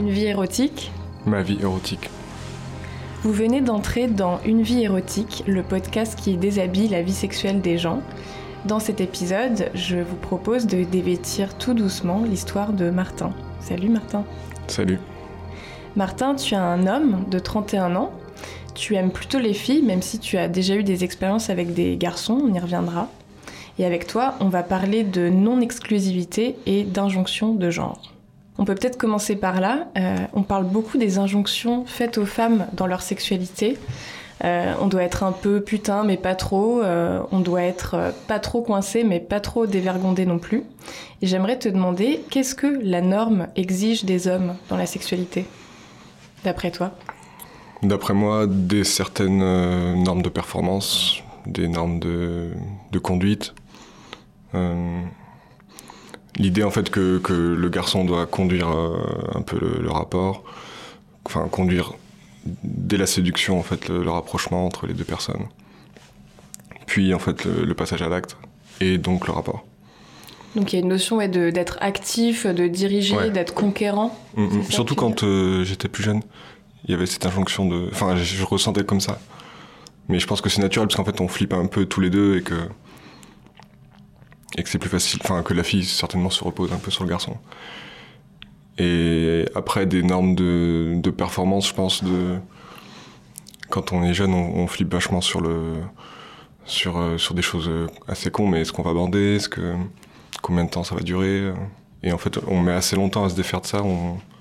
Une vie érotique. Ma vie érotique. Vous venez d'entrer dans Une vie érotique, le podcast qui déshabille la vie sexuelle des gens. Dans cet épisode, je vous propose de dévêtir tout doucement l'histoire de Martin. Salut Martin. Salut. Martin, tu es un homme de 31 ans. Tu aimes plutôt les filles, même si tu as déjà eu des expériences avec des garçons, on y reviendra. Et avec toi, on va parler de non-exclusivité et d'injonction de genre. On peut peut-être commencer par là. On parle beaucoup des injonctions faites aux femmes dans leur sexualité. On doit être un peu putain, mais pas trop. On doit être pas trop coincé, mais pas trop dévergondé non plus. Et j'aimerais te demander, qu'est-ce que la norme exige des hommes dans la sexualité, d'après toi ? D'après moi, des certaines normes de performance, des normes de conduite. L'idée en fait que le garçon doit conduire un peu le rapport, enfin conduire dès la séduction en fait le rapprochement entre les deux personnes. Puis en fait le passage à l'acte et donc le rapport. Donc il y a une notion d'être actif, de diriger, d'être conquérant. Surtout quand j'étais plus jeune, il y avait cette injonction de... Enfin, je ressentais comme ça. Mais je pense que c'est naturel parce qu'en fait on flippe un peu tous les deux et que c'est plus facile, enfin que la fille certainement se repose un peu sur le garçon. Et après des normes de performance, je pense quand on est jeune, on flippe vachement sur des choses assez cons, mais est-ce qu'on va bander, combien de temps ça va durer, et en fait on met assez longtemps à se défaire de ça,